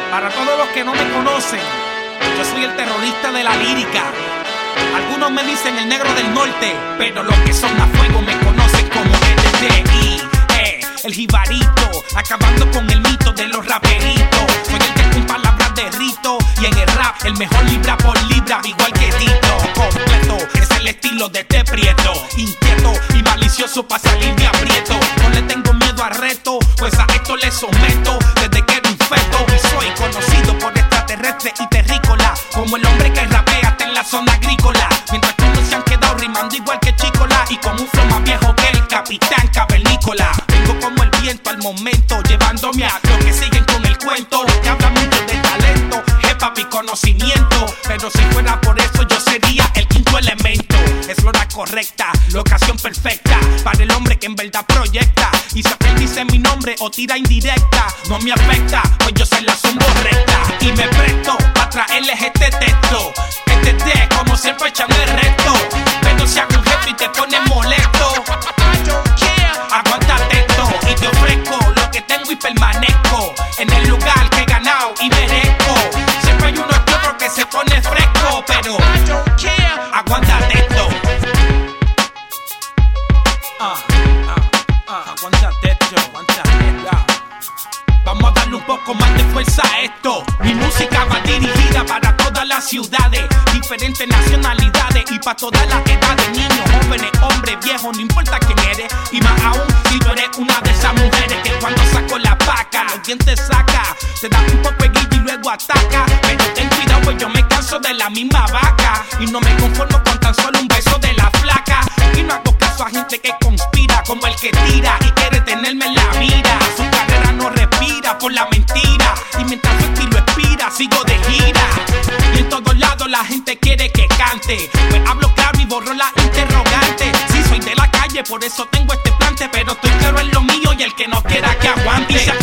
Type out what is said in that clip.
Para todos los que no me conocen, yo soy el terrorista de la lírica. Algunos me dicen el negro del norte, pero los que son a fuego me conocen como EDDI, el jibarito, acabando con el mito de los raperitos. Soy el que con palabras de rito y en el rap el mejor libra por libra, igual que Tito. Completo, es el estilo de este prieto, inquieto y malicioso para salir de aprieto. No le tengo miedo a reto, pues a esto le someto desde que era un feto. Y soy conocido por extraterrestre y terrícola, como el hombre que rapea hasta en la zona agrícola. Mientras que unos se han quedado rimando igual que Chicola y con un flow más viejo que el capitán cavernícola. Vengo como el viento al momento, llevándome a los que siguen con el cuento, que habla mucho de talento, hip-hop y conocimiento. Pero si fuera por eso yo sería el quinto elemento. Es la hora correcta, la ocasión perfecta para el hombre que en verdad proyecta. Y si aquel dice mi nombre o tira indirecta, no me afecta, pues yo se la zumbo recta. Y me presto para traerles este texto, este como siempre echando el resto. Pero si hago un jefe y te pones molesto, aguántate esto y te ofrezco lo que tengo y permanezco en el lugar que he ganado y merezco. Siempre hay uno que otro que se pone fresco, pero aguántate esto. Aguántate esto, aguántate esto. Vamos a darle un poco más de fuerza a esto. Mi música va dirigida para todas las ciudades, diferentes nacionalidades y para todas las edades. Niños, jóvenes, hombres, viejos, no importa quién eres. Y más aún si tú eres una de esas mujeres que cuando saco la paca los dientes saca, te da un poco de guillo y luego ataca. Pero ten cuidado, pues yo me canso de la misma vaca y no me conformo con tan solo un beso de la flaca. Y no hago caso a gente que conspira, como el que tira y quiere tenerme en la mira. Su carrera no respira por la mentira, y mientras su estilo expira sigo de gira. Y en todos lados la gente quiere que cante, pues hablo claro y borro la interrogante. Sí, soy de la calle, por eso tengo este plante, pero estoy claro en lo mío y el que no quiera que aguante.